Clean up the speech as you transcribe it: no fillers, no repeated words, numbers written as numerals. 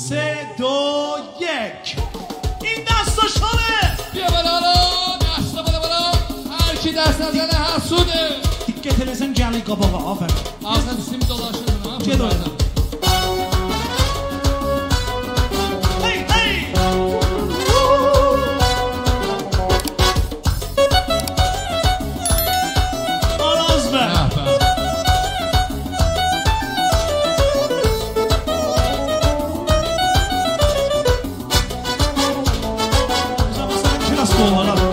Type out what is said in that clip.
3 2 1 این دستا شاره بیا بالا دستا بالا هر کی دست نزنه حسوده Diqqət eləsən gəlir qabağa afərin Ağzına üstümü dolaşırdın ha Gel oyna Hey hey Araz be Kilas dolara